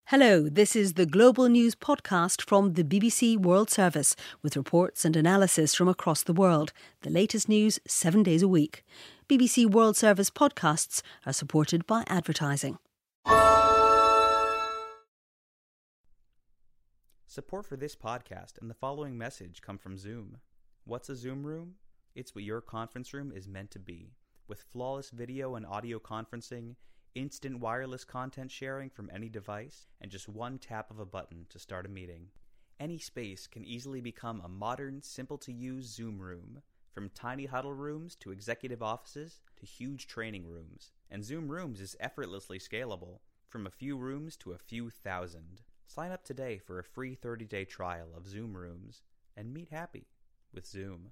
Hello, this is the Global News podcast from the BBC World Service with reports and analysis from across the world. The latest news 7 days a week. BBC World Service podcasts are supported by advertising. Support for this podcast and the following message come from Zoom. What's a Zoom room? It's what your conference room is meant to be, with flawless video and audio conferencing, instant wireless content sharing from any device, and just one tap of a button to start a meeting. Any space can easily become a modern, simple-to-use Zoom room, from tiny huddle rooms to executive offices to huge training rooms. And Zoom Rooms is effortlessly scalable, from a few rooms to a few thousand. Sign up today for a free 30-day trial of Zoom Rooms and meet happy with Zoom.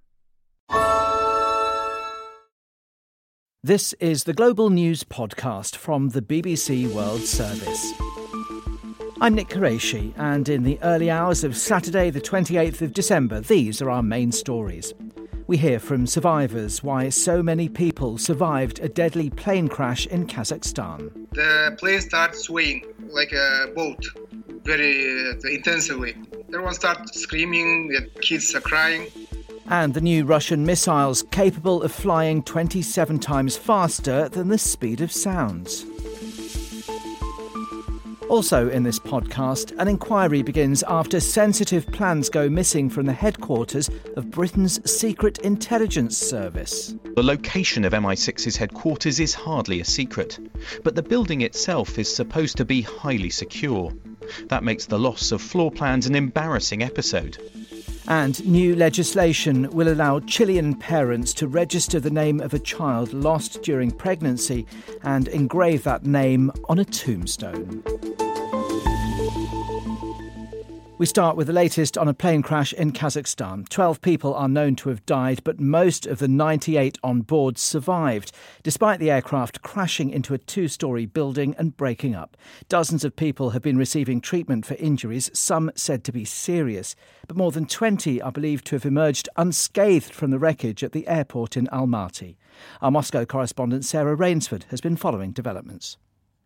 This is the Global News podcast from the BBC World Service. I'm Nick Qureshi, and in the early hours of Saturday the 28th of December, these are our main stories. We hear from survivors why so many people survived a deadly plane crash in Kazakhstan. The plane started swaying like a boat, very intensively. Everyone started screaming, the kids are crying. And the new Russian missiles capable of flying 27 times faster than the speed of sound. Also in this podcast, an inquiry begins after sensitive plans go missing from the headquarters of Britain's Secret Intelligence Service. The location of MI6's headquarters is hardly a secret, but the building itself is supposed to be highly secure. That makes the loss of floor plans an embarrassing episode. And new legislation will allow Chilean parents to register the name of a child lost during pregnancy and engrave that name on a tombstone. We start with the latest on a plane crash in Kazakhstan. 12 people are known to have died, but most of the 98 on board survived, despite the aircraft crashing into a two-storey building and breaking up. Dozens of people have been receiving treatment for injuries, some said to be serious. But more than 20 are believed to have emerged unscathed from the wreckage at the airport in Almaty. Our Moscow correspondent Sarah Rainsford has been following developments.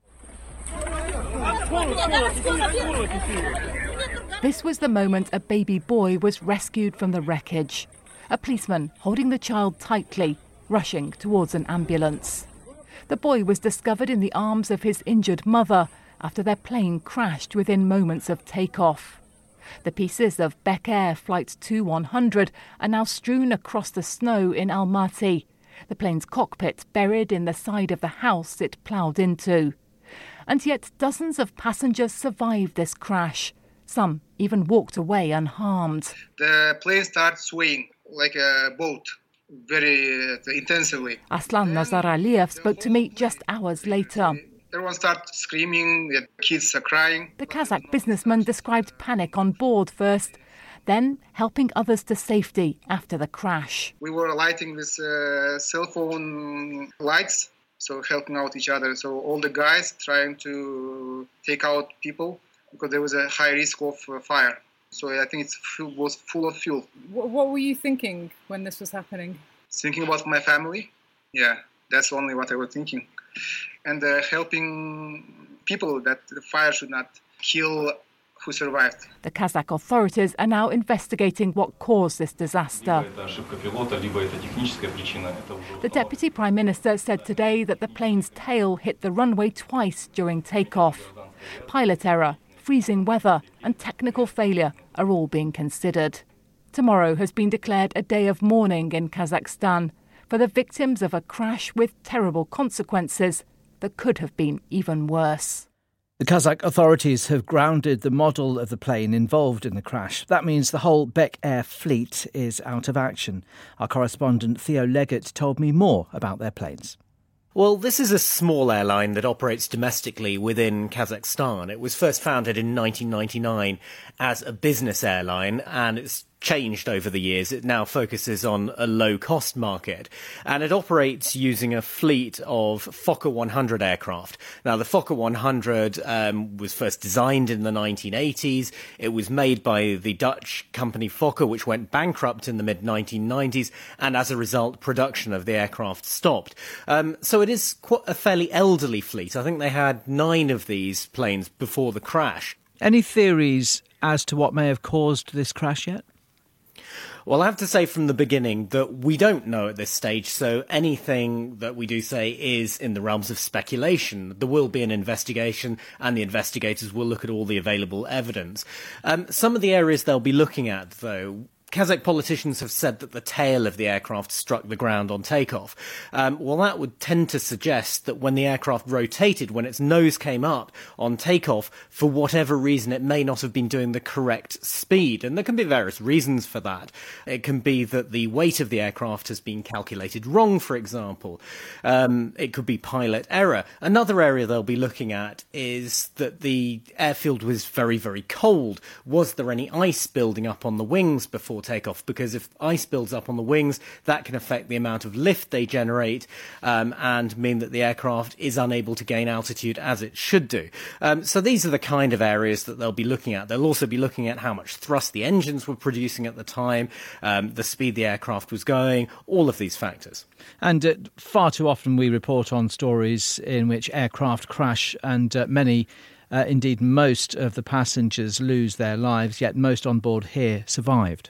This was the moment a baby boy was rescued from the wreckage. A policeman holding the child tightly, rushing towards an ambulance. The boy was discovered in the arms of his injured mother after their plane crashed within moments of takeoff. The pieces of Bek Air Flight 2100 are now strewn across the snow in Almaty, the plane's cockpit buried in the side of the house it ploughed into. And yet dozens of passengers survived this crash. Some even walked away unharmed. The plane started swaying like a boat, very intensively. Aslan Nazaraliyev spoke to me just hours later. Everyone started screaming, the kids are crying. The Kazakh businessman described panic on board first, then helping others to safety after the crash. We were lighting with cell phone lights, so helping out each other. So all the guys trying to take out people, because there was a high risk of fire. So I think it was full of fuel. What were you thinking when this was happening? Thinking about my family. Yeah, that's only what I was thinking. And helping people that the fire should not kill who survived. The Kazakh authorities are now investigating what caused this disaster. The Deputy Prime Minister said today that the plane's tail hit the runway twice during takeoff. Pilot error, freezing weather and technical failure are all being considered. Tomorrow has been declared a day of mourning in Kazakhstan for the victims of a crash with terrible consequences that could have been even worse. The Kazakh authorities have grounded the model of the plane involved in the crash. That means the whole Bek Air fleet is out of action. Our correspondent Theo Leggett told me more about their planes. Well, this is a small airline that operates domestically within Kazakhstan. It was first founded in 1999 as a business airline, and it's changed over the years. It now focuses on a low-cost market, and it operates using a fleet of Fokker 100 aircraft. Now, the Fokker 100 was first designed in the 1980s. It was made by the Dutch company Fokker, which went bankrupt in the mid-1990s, and as a result, production of the aircraft stopped. So it is quite a fairly elderly fleet. I think they had 9 of these planes before the crash. Any theories as to what may have caused this crash yet? Well, I have to say from the beginning that we don't know at this stage, so anything that we do say is in the realms of speculation. There will be an investigation, and the investigators will look at all the available evidence. Some of the areas they'll be looking at, though, Kazakh politicians have said that the tail of the aircraft struck the ground on takeoff. Well, that would tend to suggest that when the aircraft rotated, when its nose came up on takeoff, for whatever reason, it may not have been doing the correct speed. And there can be various reasons for that. It can be that the weight of the aircraft has been calculated wrong, for example. It could be pilot error. Another area they'll be looking at is that the airfield was very, very cold. Was there any ice building up on the wings before takeoff? Because if ice builds up on the wings, that can affect the amount of lift they generate and mean that the aircraft is unable to gain altitude as it should do. So these are the kind of areas that they'll be looking at. They'll also be looking at how much thrust the engines were producing at the time, the speed the aircraft was going, all of these factors. And far too often we report on stories in which aircraft crash and many indeed most of the passengers lose their lives, yet most on board here survived.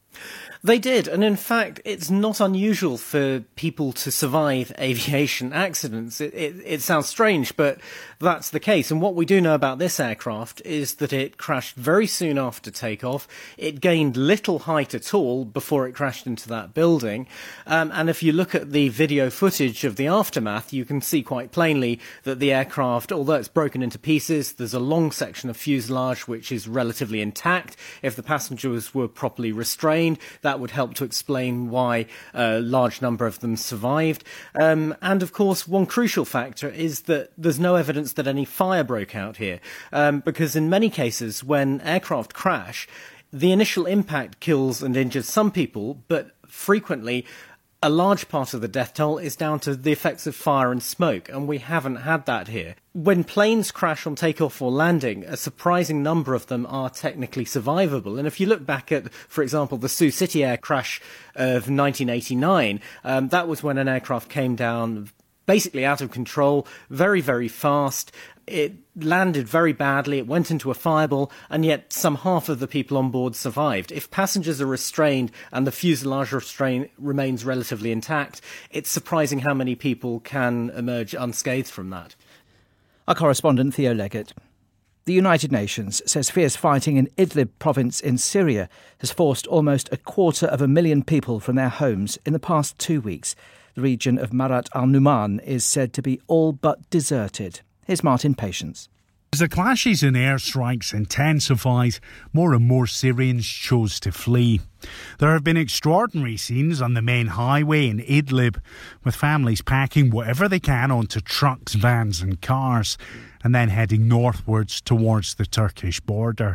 They did, and in fact, it's not unusual for people to survive aviation accidents. It sounds strange, but that's the case. And what we do know about this aircraft is that it crashed very soon after takeoff. It gained little height at all before it crashed into that building. And if you look at the video footage of the aftermath, you can see quite plainly that the aircraft, although it's broken into pieces, there's a long section of fuselage which is relatively intact. If the passengers were properly restrained, that would help to explain why a large number of them survived. And of course, one crucial factor is that there's no evidence that any fire broke out here, because in many cases, when aircraft crash, the initial impact kills and injures some people, but frequently a large part of the death toll is down to the effects of fire and smoke, and we haven't had that here. When planes crash on takeoff or landing, a surprising number of them are technically survivable. And if you look back at, for example, the Sioux City air crash of 1989, that was when an aircraft came down basically out of control, very, very fast. It landed very badly, it went into a fireball, and yet some half of the people on board survived. If passengers are restrained and the fuselage restraint remains relatively intact, it's surprising how many people can emerge unscathed from that. Our correspondent Theo Leggett. The United Nations says fierce fighting in Idlib province in Syria has forced almost 250,000 people from their homes in the past 2 weeks. The region of Marat al-Numan is said to be all but deserted. Here's Martin Patience. As the clashes and airstrikes intensified, more and more Syrians chose to flee. There have been extraordinary scenes on the main highway in Idlib, with families packing whatever they can onto trucks, vans and cars, and then heading northwards towards the Turkish border.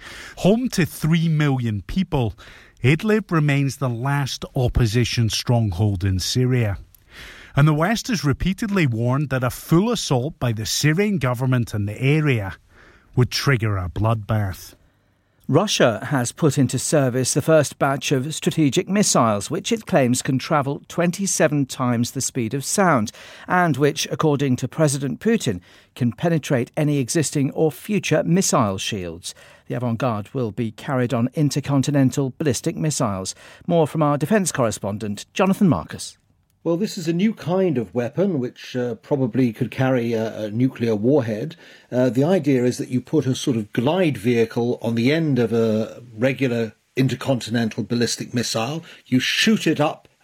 Home to 3 million people, Idlib remains the last opposition stronghold in Syria. And the West has repeatedly warned that a full assault by the Syrian government in the area would trigger a bloodbath. Russia has put into service the first batch of strategic missiles, which it claims can travel 27 times the speed of sound, and which, according to President Putin, can penetrate any existing or future missile shields. The avant-garde will be carried on intercontinental ballistic missiles. More from our defence correspondent, Jonathan Marcus. Well, this is a new kind of weapon which probably could carry a nuclear warhead. The idea is that you put a sort of glide vehicle on the end of a regular intercontinental ballistic missile. You shoot it up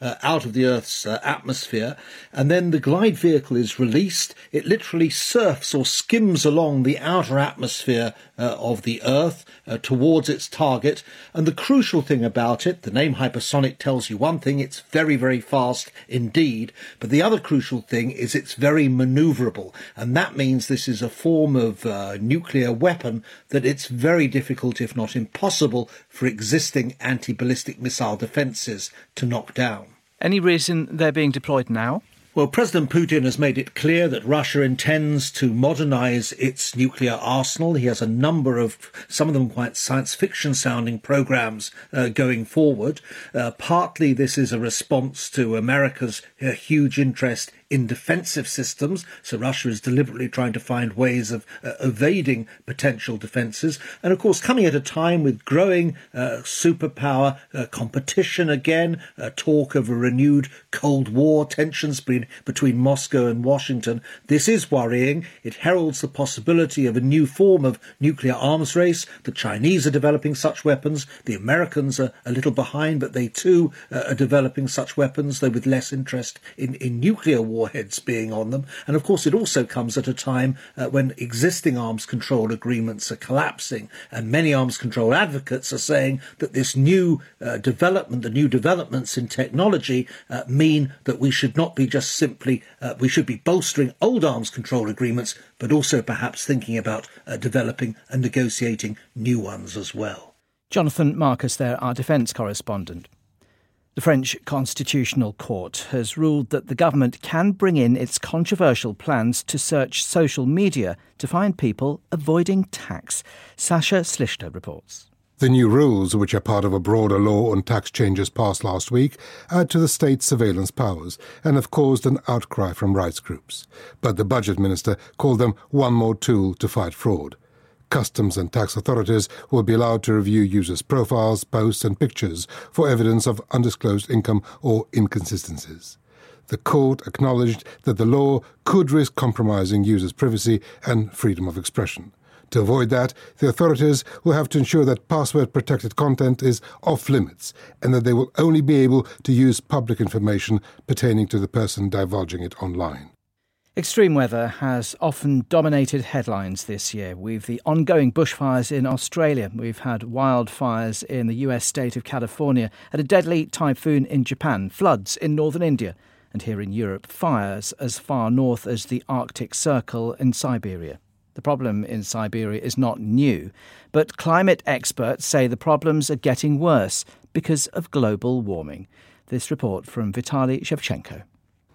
out of the Earth's atmosphere, and then the glide vehicle is released. It literally surfs or skims along the outer atmosphere of the Earth towards its target. And the crucial thing about it, the name hypersonic tells you one thing, it's very, very fast indeed, but the other crucial thing is it's very manoeuvrable, and that means this is a form of nuclear weapon that it's very difficult, if not impossible, for existing anti-ballistic missile defences to knock down. Any reason they're being deployed now? Well, President Putin has made it clear that Russia intends to modernise its nuclear arsenal. He has a number of, some of them quite science fiction sounding programmes going forward. Partly this is a response to America's huge interest in defensive systems, so Russia is deliberately trying to find ways of evading potential defences. And of course, coming at a time with growing superpower competition again, talk of a renewed Cold War, tensions between Moscow and Washington, this is worrying. It heralds the possibility of a new form of nuclear arms race. The Chinese are developing such weapons. The Americans are a little behind, but they too are developing such weapons, though with less interest in nuclear warheads being on them. And of course, it also comes at a time when existing arms control agreements are collapsing, and many arms control advocates are saying that this new development, the new developments in technology mean that we should not be just simply, we should be bolstering old arms control agreements, but also perhaps thinking about developing and negotiating new ones as well. Jonathan Marcus there, our defence correspondent. The French Constitutional Court has ruled that the government can bring in its controversial plans to search social media to find people avoiding tax. Sasha Slichter reports. The new rules, which are part of a broader law on tax changes passed last week, add to the state's surveillance powers and have caused an outcry from rights groups. But the budget minister called them one more tool to fight fraud. Customs and tax authorities will be allowed to review users' profiles, posts and pictures for evidence of undisclosed income or inconsistencies. The court acknowledged that the law could risk compromising users' privacy and freedom of expression. To avoid that, the authorities will have to ensure that password-protected content is off-limits and that they will only be able to use public information pertaining to the person divulging it online. Extreme weather has often dominated headlines this year. We've the ongoing bushfires in Australia. We've had wildfires in the US state of California, and a deadly typhoon in Japan, floods in northern India, and here in Europe, fires as far north as the Arctic Circle in Siberia. The problem in Siberia is not new, but climate experts say the problems are getting worse because of global warming. This report from Vitaly Shevchenko.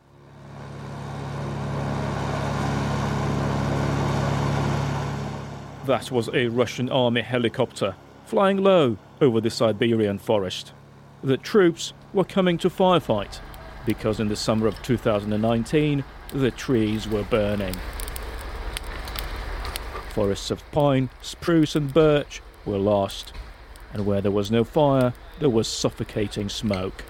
That was a Russian army helicopter flying low over the Siberian forest. The troops were coming to firefight because in the summer of 2019 the trees were burning. Forests of pine, spruce and birch were lost, and where there was no fire, there was suffocating smoke.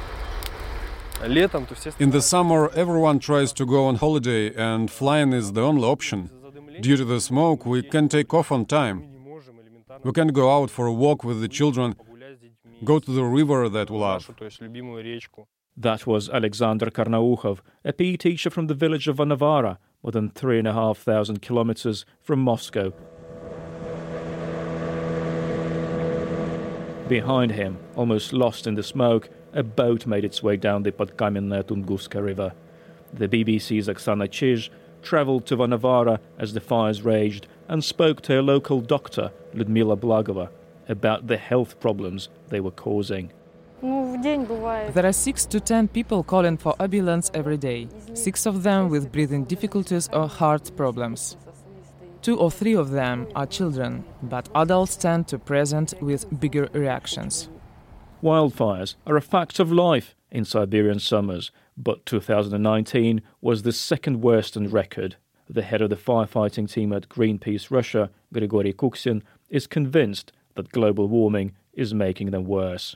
In the summer, everyone tries to go on holiday, and flying is the only option. Due to the smoke, we can take off on time. We can go out for a walk with the children, go to the river that we love. That was Alexander Karnaukhov, a PE teacher from the village of Vanavara, more than 3,500 kilometers from Moscow. Behind him, almost lost in the smoke, a boat made its way down the Podkamennaya Tunguska river. The BBC's Oksana Chizh travelled to Vanavara as the fires raged and spoke to a local doctor, Ludmila Blagova, about the health problems they were causing. There are 6 to 10 people calling for ambulance every day, 6 of them with breathing difficulties or heart problems. 2 or 3 of them are children, but adults tend to present with bigger reactions. Wildfires are a fact of life in Siberian summers, but 2019 was the second worst on record. The head of the firefighting team at Greenpeace Russia, Grigory Kuksin, is convinced that global warming is making them worse.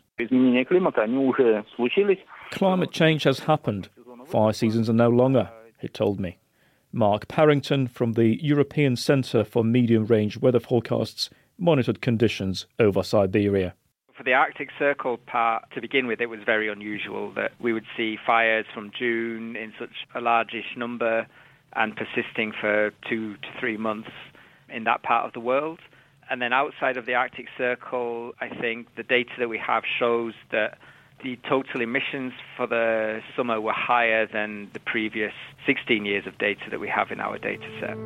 Climate change has happened. Fire seasons are no longer, he told me. Mark Parrington from the European Centre for Medium-Range Weather Forecasts monitored conditions over Siberia. For the Arctic Circle part, to begin with, it was very unusual that we would see fires from June in such a largish number and persisting for 2 to 3 months in that part of the world. And then outside of the Arctic Circle, I think the data that we have shows that the total emissions for the summer were higher than the previous 16 years of data that we have in our data set.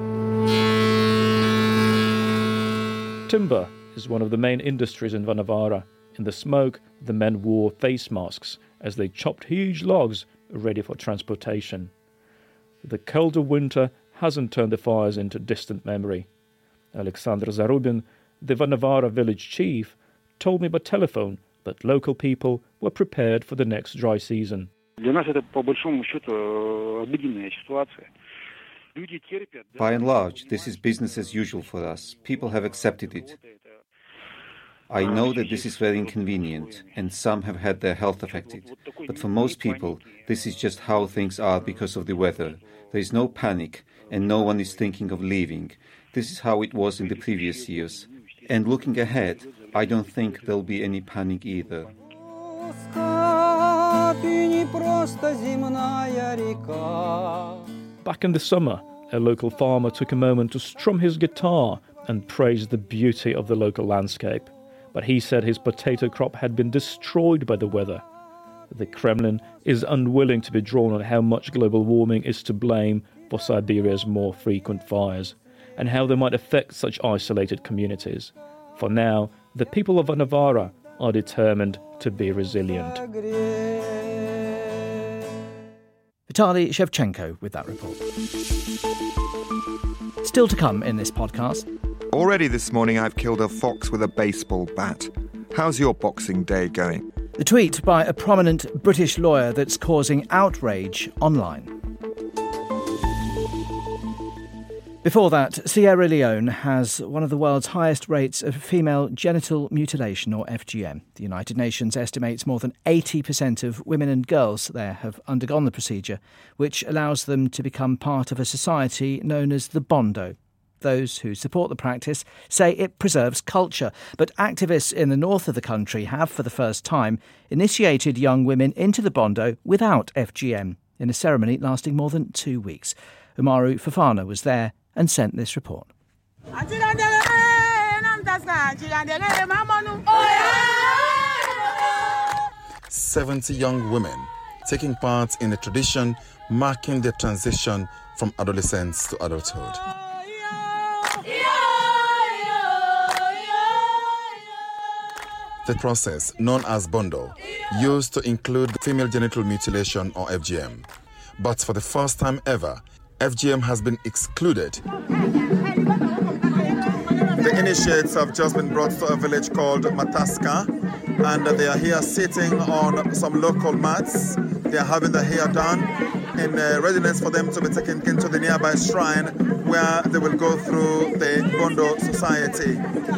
Timber is one of the main industries in Vanavara. In the smoke, the men wore face masks as they chopped huge logs ready for transportation. The colder winter hasn't turned the fires into distant memory. Alexander Zarubin, the Vanavara village chief, told me by telephone that local people were prepared for the next dry season. By and large, this is business as usual for us. People have accepted it. I know that this is very inconvenient, and some have had their health affected. But for most people, this is just how things are because of the weather. There is no panic, and no one is thinking of leaving. This is how it was in the previous years. And looking ahead, I don't think there'll be any panic either. Back in the summer, a local farmer took a moment to strum his guitar and praise the beauty of the local landscape. But he said his potato crop had been destroyed by the weather. The Kremlin is unwilling to be drawn on how much global warming is to blame for Siberia's more frequent fires, and how they might affect such isolated communities. For now, the people of Vanavara are determined to be resilient. Vitaly Shevchenko with that report. Still to come in this podcast. Already this morning I've killed a fox with a baseball bat. How's your Boxing Day going? The tweet by a prominent British lawyer that's causing outrage online. Before that, Sierra Leone has one of the world's highest rates of female genital mutilation, or FGM. The United Nations estimates more than 80% of women and girls there have undergone the procedure, which allows them to become part of a society known as the Bondo. Those who support the practice say it preserves culture, but activists in the north of the country have, for the first time, initiated young women into the Bondo without FGM, in a ceremony lasting more than 2 weeks. Umaru Fofana was there and sent this report. 70 young women taking part in a tradition marking their transition from adolescence to adulthood. The process, known as Bondo, used to include female genital mutilation, or FGM. But for the first time ever, FGM has been excluded. The initiates have just been brought to a village called Mataska, and they are here sitting on some local mats. They are having their hair done in readiness for them to be taken into the nearby shrine where they will go through the Bondo society.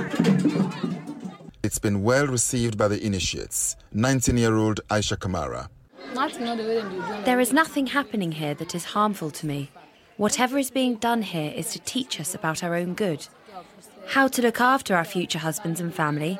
It's been well received by the initiates. 19-year-old Aisha Kamara. There is nothing happening here that is harmful to me. Whatever is being done here is to teach us about our own good, how to look after our future husbands and family.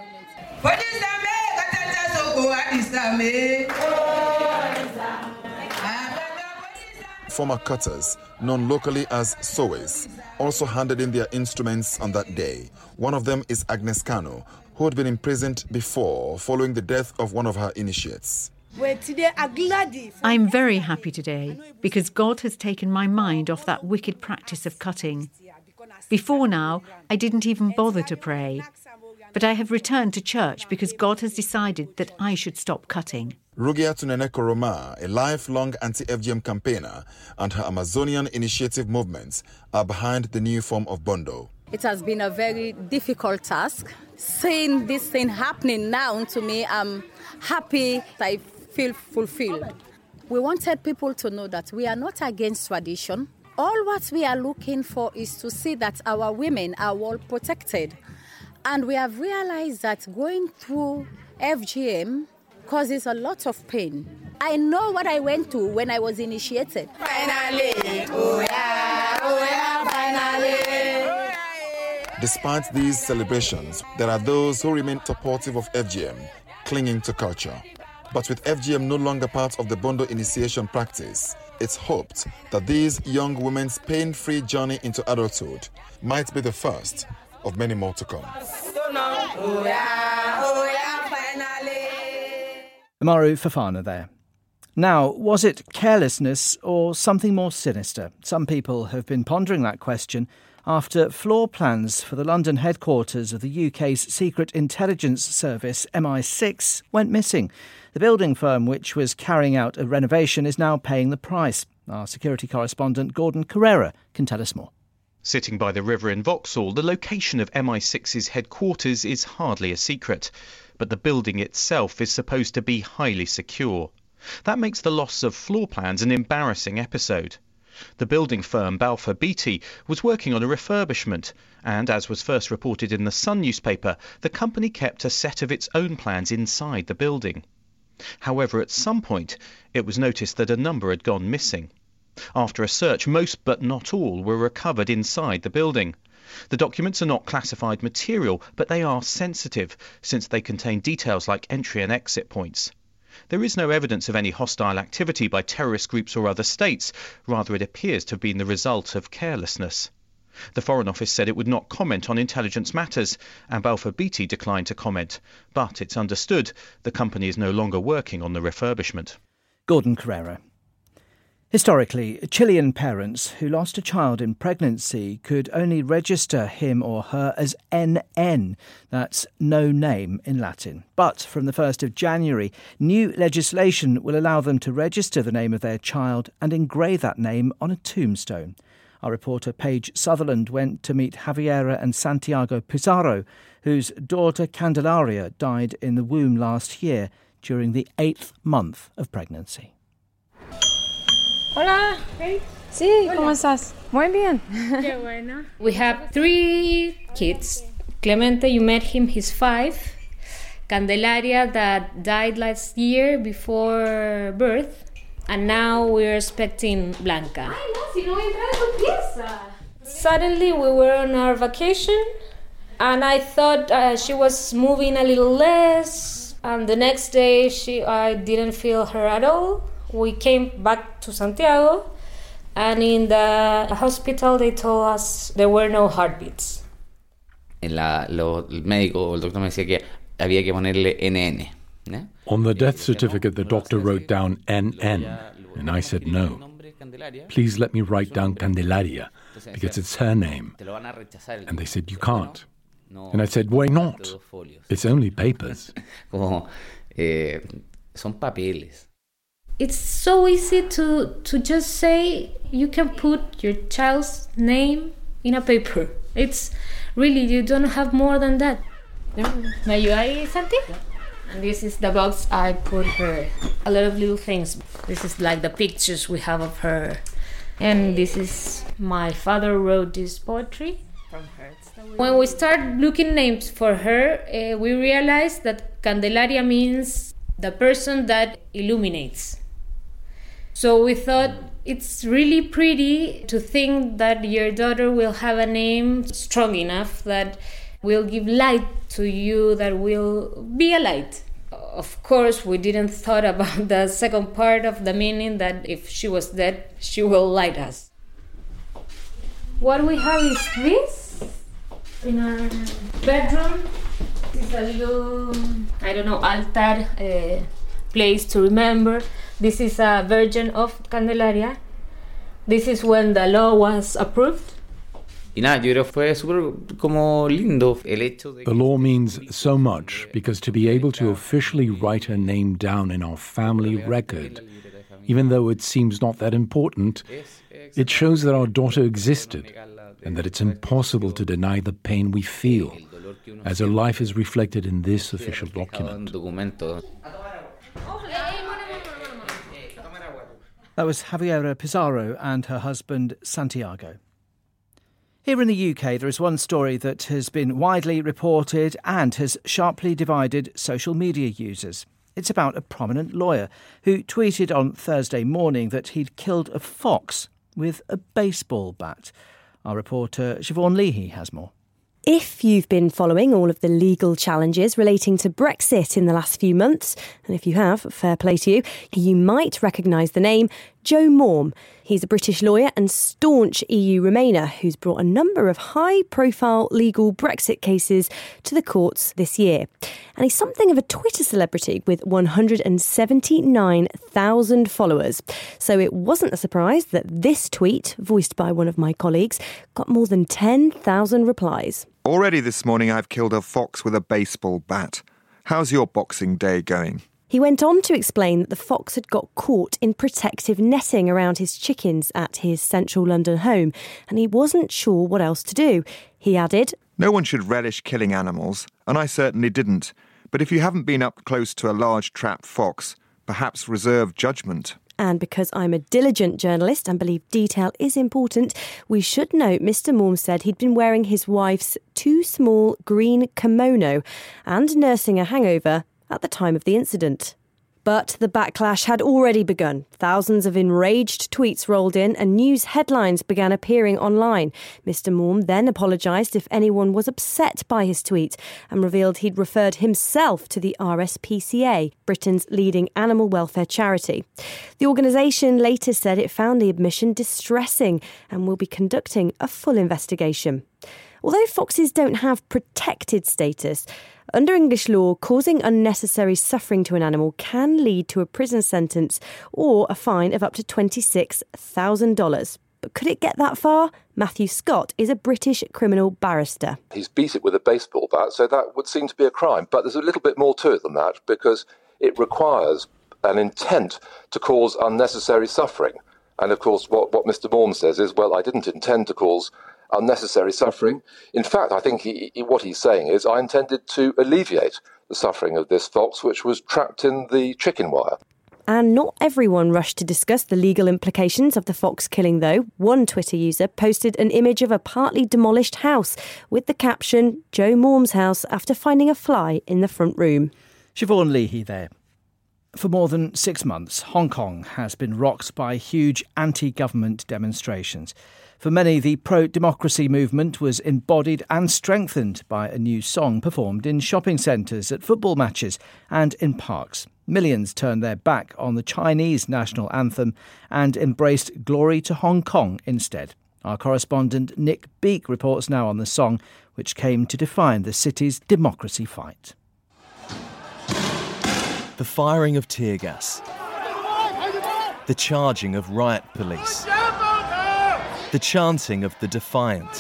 Former cutters, known locally as Sowes, also handed in their instruments on that day. One of them is Agnes Kano, who had been imprisoned before following the death of one of her initiates. I'm very happy today because God has taken my mind off that wicked practice of cutting. Before now, I didn't even bother to pray. But I have returned to church because God has decided that I should stop cutting. Rugia Tuneneko Roma, a lifelong anti-FGM campaigner, and her Amazonian initiative movements are behind the new form of Bondo. It has been a very difficult task. Seeing this thing happening now to me, I'm happy. I feel fulfilled. We wanted people to know that we are not against tradition. All what we are looking for is to see that our women are well protected. And we have realized that going through FGM causes a lot of pain. I know what I went through when I was initiated. Finally, oh yeah, finally. Despite these celebrations, there are those who remain supportive of FGM, clinging to culture. But with FGM no longer part of the Bondo initiation practice, it's hoped that these young women's pain-free journey into adulthood might be the first of many more to come. Amaru Fafana there. Now, was it carelessness or something more sinister? Some people have been pondering that question after floor plans for the London headquarters of the UK's secret intelligence service, MI6, went missing. The building firm which was carrying out a renovation is now paying the price. Our security correspondent Gordon Carrera can tell us more. Sitting by the river in Vauxhall, the location of MI6's headquarters is hardly a secret, but the building itself is supposed to be highly secure. That makes the loss of floor plans an embarrassing episode. The building firm Balfour Beatty was working on a refurbishment, and as was first reported in the Sun newspaper, the company kept a set of its own plans inside the building. However, at some point, it was noticed that a number had gone missing. After a search, most but not all were recovered inside the building. The documents are not classified material, but they are sensitive, since they contain details like entry and exit points. There is no evidence of any hostile activity by terrorist groups or other states. Rather, it appears to have been the result of carelessness. The Foreign Office said it would not comment on intelligence matters, and Balfour Beatty declined to comment. But it's understood the company is no longer working on the refurbishment. Gordon Carrera. Historically, Chilean parents who lost a child in pregnancy could only register him or her as NN, that's no name in Latin. But from the 1st of January, new legislation will allow them to register the name of their child and engrave that name on a tombstone. Our reporter Paige Sutherland went to meet Javiera and Santiago Pizarro, whose daughter Candelaria died in the womb last year during the 8th month of pregnancy. Hola. Hey. Sí, ¿cómo estás? Muy bien. Qué bueno. We have 3 kids. Clemente, you met him, he's 5. Candelaria, that died last year before birth. And now we're expecting Blanca. Ay, no, si no entra en tu pieza. Suddenly we were on our vacation and I thought she was moving a little less. And the next day I didn't feel her at all. We came back to Santiago, and in the hospital they told us there were no heartbeats. El médico, el doctor me decía que había que ponerle NN. ¿no? On the death certificate, the doctor wrote down NN, and I said no. Please let me write down Candelaria, because it's her name. And they said, you can't. And I said, why not? It's only papers. Son papeles. It's so easy to just say you can put your child's name in a paper. It's really, you don't have more than that. ¿Me ayudas, Santi? And this is the box I put her. A lot of little things. This is like the pictures we have of her. And this is, my father wrote this poetry from her. When we start looking names for her, we realized that Candelaria means the person that illuminates. So we thought it's really pretty to think that your daughter will have a name strong enough that will give light to you, that will be a light. Of course, we didn't thought about the second part of the meaning, that if she was dead, she will light us. What we have is this in our bedroom. It's a little, altar place to remember. This is a Virgin of Candelaria. This is when the law was approved. Y nada, yo creo que fue súper como lindo el hecho de... The law means so much because to be able to officially write her name down in our family record, even though it seems not that important, it shows that our daughter existed and that it's impossible to deny the pain we feel, as her life is reflected in this official document. That was Javiera Pizarro and her husband Santiago. Here in the UK, there is one story that has been widely reported and has sharply divided social media users. It's about a prominent lawyer who tweeted on Thursday morning that he'd killed a fox with a baseball bat. Our reporter Siobhan Leahy has more. If you've been following all of the legal challenges relating to Brexit in the last few months, and if you have, fair play to you, you might recognise the name Joe Morm. He's a British lawyer and staunch EU Remainer who's brought a number of high-profile legal Brexit cases to the courts this year. And he's something of a Twitter celebrity with 179,000 followers. So it wasn't a surprise that this tweet, voiced by one of my colleagues, got more than 10,000 replies. Already this morning I've killed a fox with a baseball bat. How's your Boxing Day going? He went on to explain that the fox had got caught in protective netting around his chickens at his central London home, and he wasn't sure what else to do. He added, "No one should relish killing animals, and I certainly didn't. But if you haven't been up close to a large trapped fox, perhaps reserve judgment." And because I'm a diligent journalist and believe detail is important, we should note Mr. Morm said he'd been wearing his wife's too small green kimono and nursing a hangover at the time of the incident. But the backlash had already begun. Thousands of enraged tweets rolled in and news headlines began appearing online. Mr. Morm then apologised if anyone was upset by his tweet and revealed he'd referred himself to the RSPCA, Britain's leading animal welfare charity. The organisation later said it found the admission distressing and will be conducting a full investigation. Although foxes don't have protected status, under English law, causing unnecessary suffering to an animal can lead to a prison sentence or a fine of up to $26,000. But could it get that far? Matthew Scott is a British criminal barrister. He's beat it with a baseball bat, so that would seem to be a crime. But there's a little bit more to it than that, because it requires an intent to cause unnecessary suffering. And of course, what Mr. Morm says is, well, I didn't intend to cause unnecessary suffering. In fact, I think what he's saying is, I intended to alleviate the suffering of this fox, which was trapped in the chicken wire. And not everyone rushed to discuss the legal implications of the fox killing, though. One Twitter user posted an image of a partly demolished house with the caption, "Joe Morm's house after finding a fly in the front room." Siobhan Leahy there. For more than 6 months, Hong Kong has been rocked by huge anti-government demonstrations. For many, the pro-democracy movement was embodied and strengthened by a new song performed in shopping centres, at football matches and in parks. Millions turned their back on the Chinese national anthem and embraced Glory to Hong Kong instead. Our correspondent Nick Beake reports now on the song, which came to define the city's democracy fight. The firing of tear gas, the charging of riot police, the chanting of the defiant,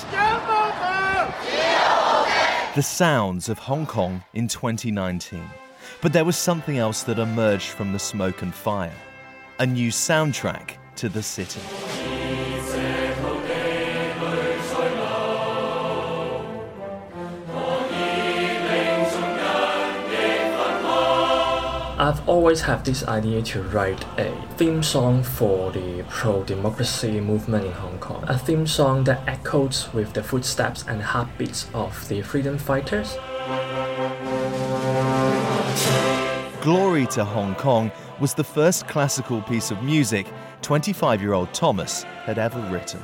the sounds of Hong Kong in 2019. But there was something else that emerged from the smoke and fire, a new soundtrack to the city. I've always had this idea to write a theme song for the pro-democracy movement in Hong Kong. A theme song that echoes with the footsteps and heartbeats of the freedom fighters. Glory to Hong Kong was the first classical piece of music 25-year-old Thomas had ever written.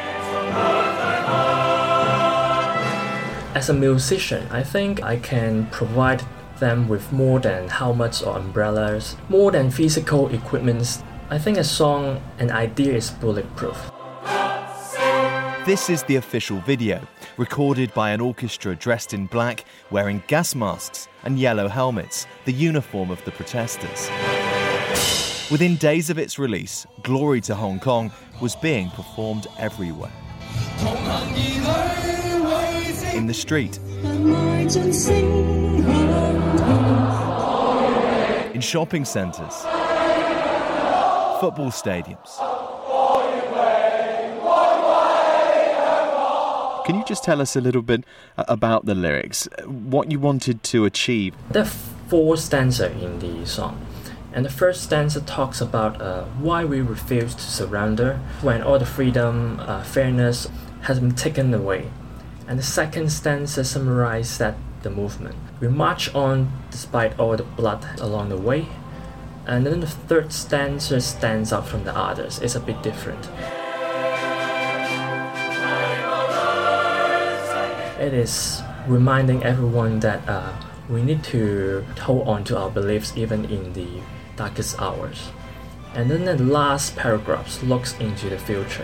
As a musician, I think I can provide them with more than helmets or umbrellas, more than physical equipments. I think a song, an idea is bulletproof. This is the official video, recorded by an orchestra dressed in black, wearing gas masks and yellow helmets, the uniform of the protesters. Within days of its release, Glory to Hong Kong was being performed everywhere. In the street, in shopping centres, football stadiums. Can you just tell us a little bit about the lyrics, what you wanted to achieve? There are 4 stanzas in the song. And the first stanza talks about why we refuse to surrender when all the freedom, fairness has been taken away. And the second stanza summarizes the movement. We march on despite all the blood along the way. And then the third stanza stands out from the others. It's a bit different. It is reminding everyone that we need to hold on to our beliefs even in the darkest hours. And then the last paragraph looks into the future.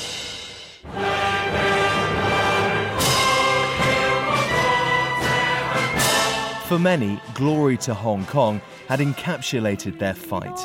For many, Glory to Hong Kong had encapsulated their fight.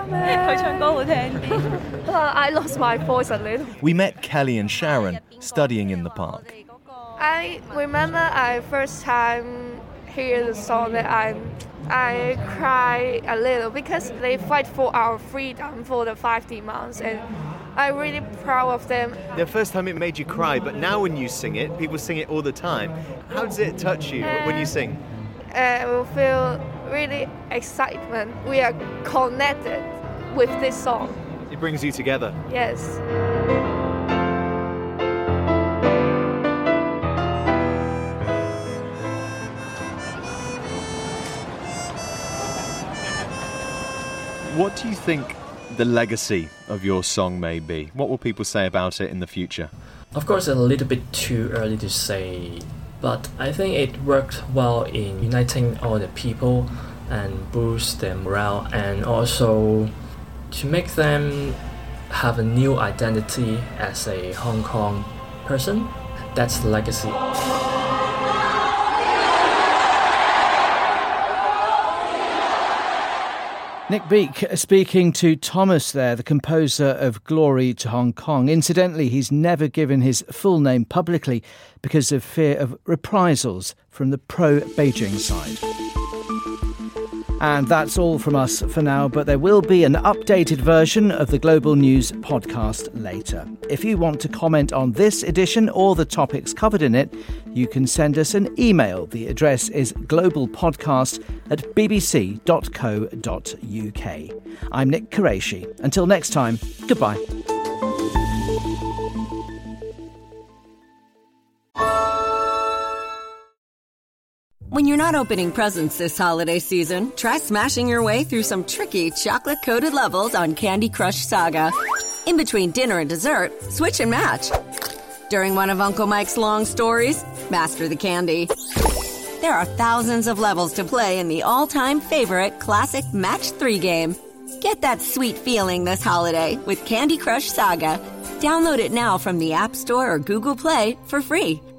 I lost my voice a little. We met Kelly and Sharon studying in the park. I remember I first time hear the song that I cry a little because they fight for our freedom for the 5 demands, and I'm really proud of them. The first time it made you cry, but now when you sing it, people sing it all the time. How does it touch you when you sing? We feel really excitement. We are connected with this song. It brings you together. Yes. What do you think the legacy of your song may be? What will people say about it in the future? Of course, it's a little bit too early to say, but I think it worked well in uniting all the people and boost their morale, and also to make them have a new identity as a Hong Kong person. That's the legacy. Nick Beake speaking to Thomas there, the composer of Glory to Hong Kong. Incidentally, he's never given his full name publicly because of fear of reprisals from the pro-Beijing side. And that's all from us for now, but there will be an updated version of the Global News podcast later. If you want to comment on this edition or the topics covered in it, you can send us an email. The address is globalpodcast@bbc.co.uk. I'm Nick Qureshi. Until next time, goodbye. When you're not opening presents this holiday season, try smashing your way through some tricky chocolate-coated levels on Candy Crush Saga. In between dinner and dessert, switch and match. During one of Uncle Mike's long stories, master the candy. There are thousands of levels to play in the all-time favorite classic Match 3 game. Get that sweet feeling this holiday with Candy Crush Saga. Download it now from the App Store or Google Play for free.